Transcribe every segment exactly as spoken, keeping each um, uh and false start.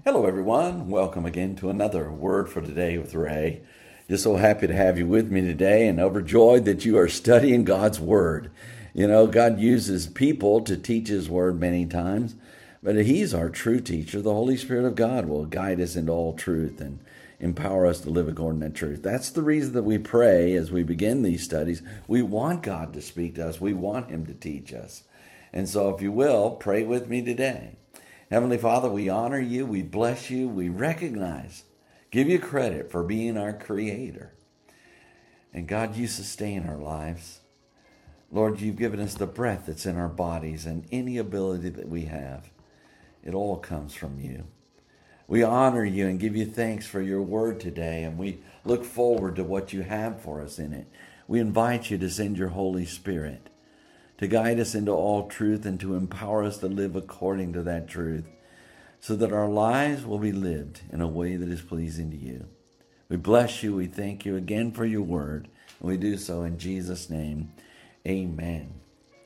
Hello, everyone. Welcome again to another Word for Today with Ray. Just so happy to have you with me today and overjoyed that you are studying God's Word. You know, God uses people to teach His Word many times, but He's our true teacher. The Holy Spirit of God will guide us into all truth and empower us to live according to truth. That's the reason that we pray as we begin these studies. We want God to speak to us. We want Him to teach us. And so if you will, pray with me today. Heavenly Father, we honor you, we bless you, we recognize, give you credit for being our Creator. And God, you sustain our lives. Lord, you've given us the breath that's in our bodies and any ability that we have. It all comes from you. We honor you and give you thanks for your word today, and we look forward to what you have for us in it. We invite you to send your Holy Spirit to guide us into all truth and to empower us to live according to that truth so that our lives will be lived in a way that is pleasing to you. We bless you. We thank you again for your word, and we do so in Jesus' name. Amen.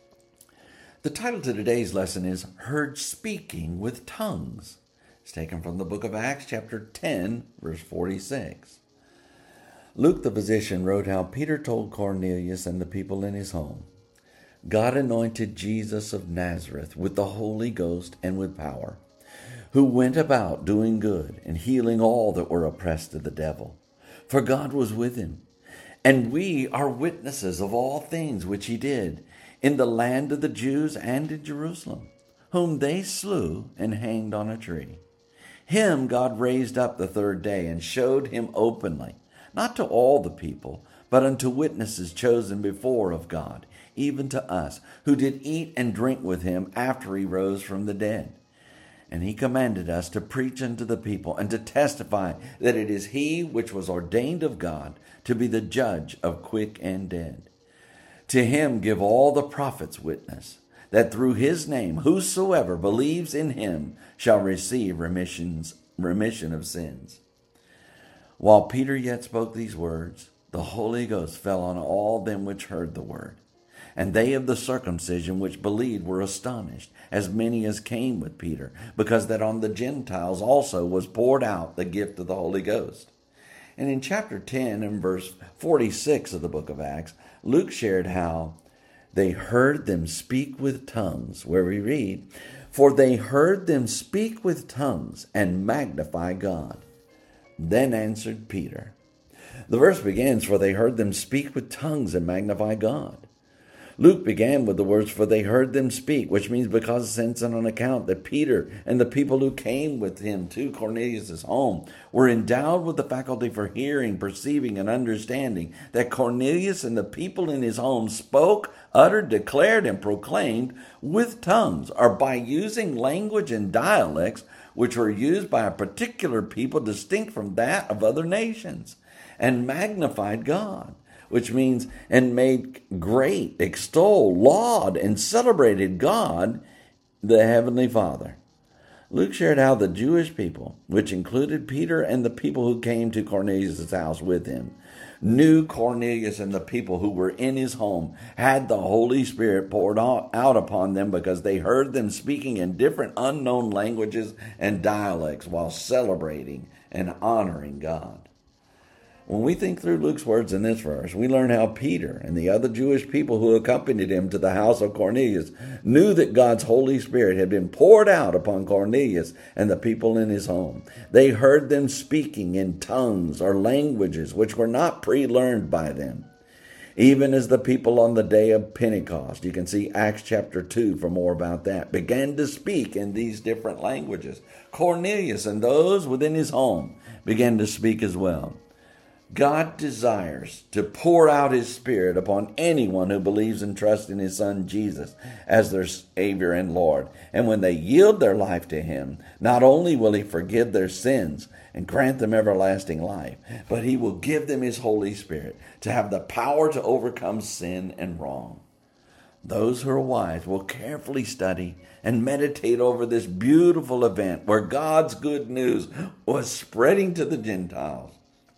The title to today's lesson is Heard Speaking with Tongues. It's taken from the book of Acts, chapter ten, verse forty-six. Luke the physician wrote how Peter told Cornelius and the people in his home, God anointed Jesus of Nazareth with the Holy Ghost and with power, who went about doing good and healing all that were oppressed of the devil. For God was with him. And we are witnesses of all things which he did in the land of the Jews and in Jerusalem, whom they slew and hanged on a tree. Him God raised up the third day and showed him openly, not to all the people, but unto witnesses chosen before of God, even to us, who did eat and drink with him after he rose from the dead. And he commanded us to preach unto the people and to testify that it is he which was ordained of God to be the judge of quick and dead. To him give all the prophets witness, that through his name whosoever believes in him shall receive remissions, remission of sins. While Peter yet spoke these words, the Holy Ghost fell on all them which heard the word. And they of the circumcision which believed were astonished, as many as came with Peter, because that on the Gentiles also was poured out the gift of the Holy Ghost. And in chapter ten and verse forty-six of the book of Acts, Luke shared how they heard them speak with tongues, where we read, For they heard them speak with tongues and magnify God. Then answered Peter. The verse begins, For they heard them speak with tongues and magnify God. Luke began with the words, For they heard them speak, which means because, since and on account that Peter and the people who came with him to Cornelius' home were endowed with the faculty for hearing, perceiving, and understanding, that Cornelius and the people in his home spoke, uttered, declared, and proclaimed with tongues, or by using language and dialects which were used by a particular people distinct from that of other nations, and magnified God, which means, and made great, extol, laud, and celebrated God, the Heavenly Father. Luke shared how the Jewish people, which included Peter and the people who came to Cornelius' house with him, knew Cornelius and the people who were in his home had the Holy Spirit poured out upon them because they heard them speaking in different unknown languages and dialects while celebrating and honoring God. When we think through Luke's words in this verse, we learn how Peter and the other Jewish people who accompanied him to the house of Cornelius knew that God's Holy Spirit had been poured out upon Cornelius and the people in his home. They heard them speaking in tongues or languages which were not pre-learned by them. Even as the people on the day of Pentecost, you can see Acts chapter two for more about that, began to speak in these different languages. Cornelius and those within his home began to speak as well. God desires to pour out his Spirit upon anyone who believes and trusts in his Son Jesus as their Savior and Lord. And when they yield their life to him, not only will he forgive their sins and grant them everlasting life, but he will give them his Holy Spirit to have the power to overcome sin and wrong. Those who are wise will carefully study and meditate over this beautiful event where God's good news was spreading to the Gentiles,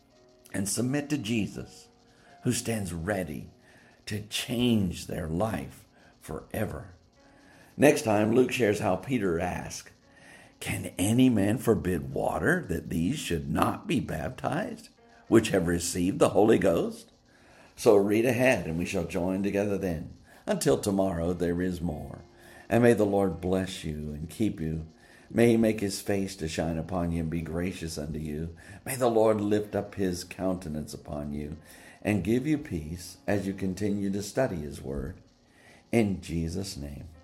and submit to Jesus, who stands ready to change their life forever. Next time, Luke shares how Peter asked, Can any man forbid water that these should not be baptized, which have received the Holy Ghost? So read ahead, and we shall join together then. Until tomorrow, there is more. And may the Lord bless you and keep you. May he make his face to shine upon you and be gracious unto you. May the Lord lift up his countenance upon you and give you peace as you continue to study his word. In Jesus' name.